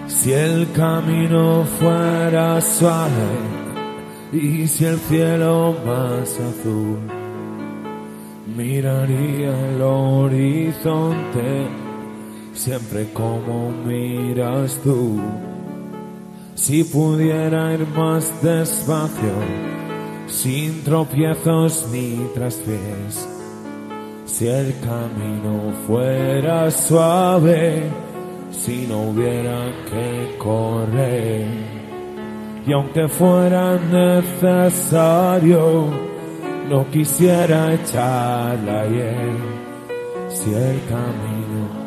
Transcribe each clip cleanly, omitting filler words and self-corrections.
Si el camino fuera suave y si el cielo más azul, miraría el horizonte siempre como miras tú. Si pudiera ir más despacio, sin tropiezos ni traspiés, si el camino fuera suave, si no hubiera que correr, y aunque fuera necesario, no quisiera echarla ayer, si el camino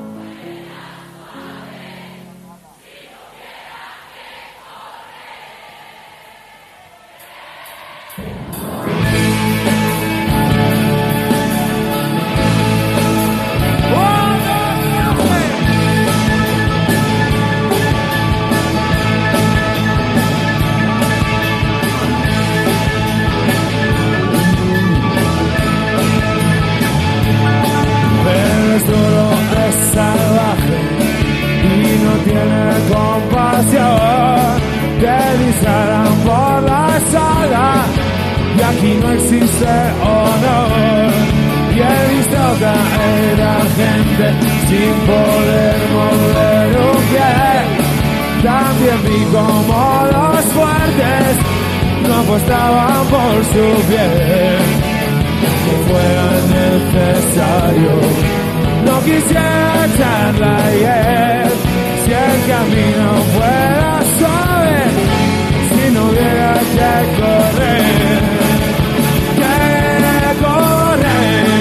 salvaje y no tiene compasión, te disparan por la sala y aquí no existe honor. Y he visto caer a gente sin poder mover un pie, también vi como los fuertes no apostaban por su piel, que fuera necesario. No quisiera echarla ayer, si el camino fuera suave, si no hubiera que correr, que correr.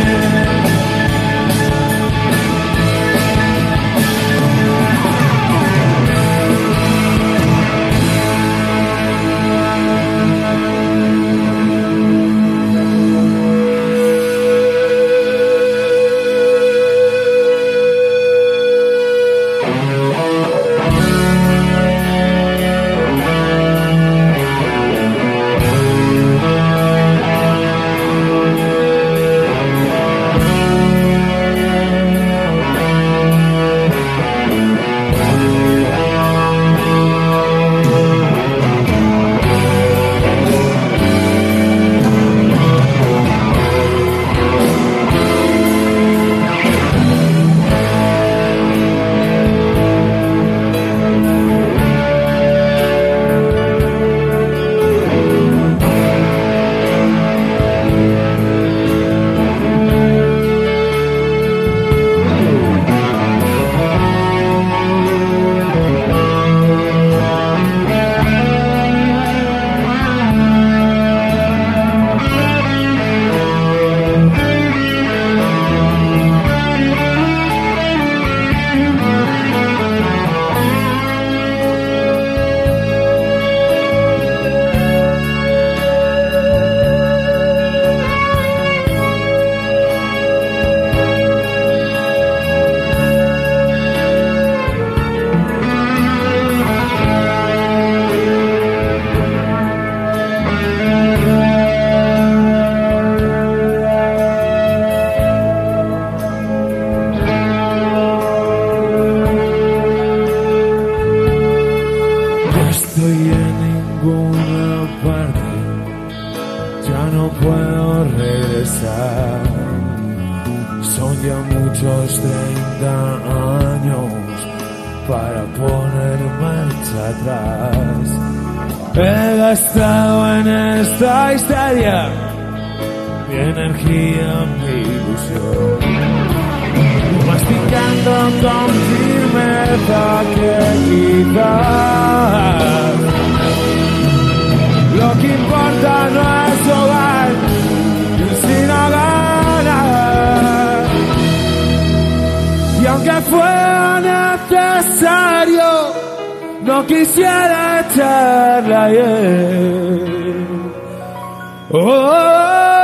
Son ya muchos 30 años para poner marcha atrás. He gastado en esta histeria mi energía, mi ilusión, masticando con firmeza que quizás lo que importa no es hogar sin hogar. Y aunque fuera necesario, no quisiera echarla ayer. Oh,